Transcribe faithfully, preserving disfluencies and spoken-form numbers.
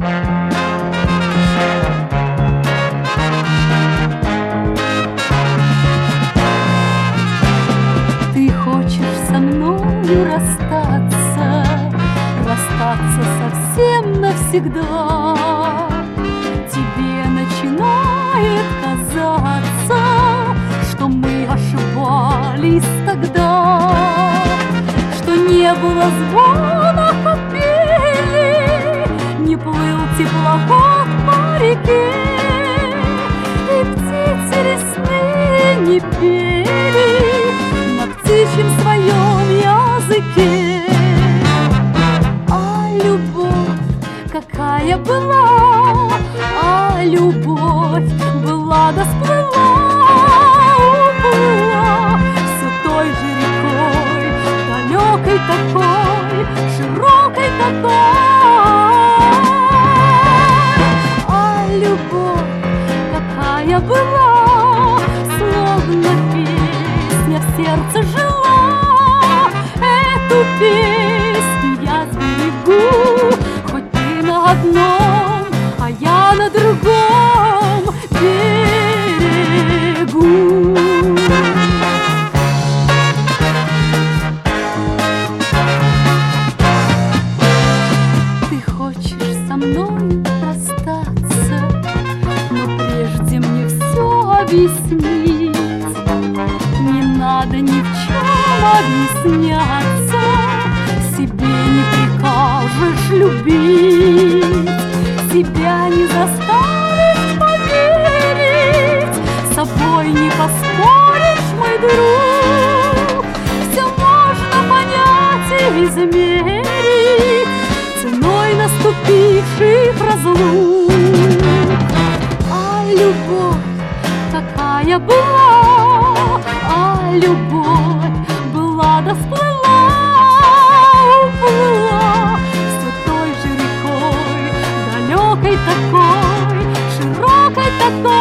Ты хочешь со мною расстаться, расстаться совсем навсегда. Тебе начинает казаться, что мы ошибались тогда, что не было звона капели, не плыл теплоход по реке, и птицы лесные не пели на птичьем своем языке. А любовь какая была, а любовь была да сплыла, уплыла все той же рекой, далекой такой, широкой такой. А любовь какая была, словно песня в сердце жила. Эту песню я сберегу, хоть ты на одном, а я на другом берегу. Ты хочешь со мной расстаться, но прежде мне все объяснить. Не надо ни в чем объясняться, себе не прикажешь любить, себя не заставишь поверить, с собой не поспоришь, мой друг. Все можно понять и измерить ценой наступивших разлук. А любовь какая была, а любовь была да сплыла, уплыла все той же рекой, далекой такой, широкой такой.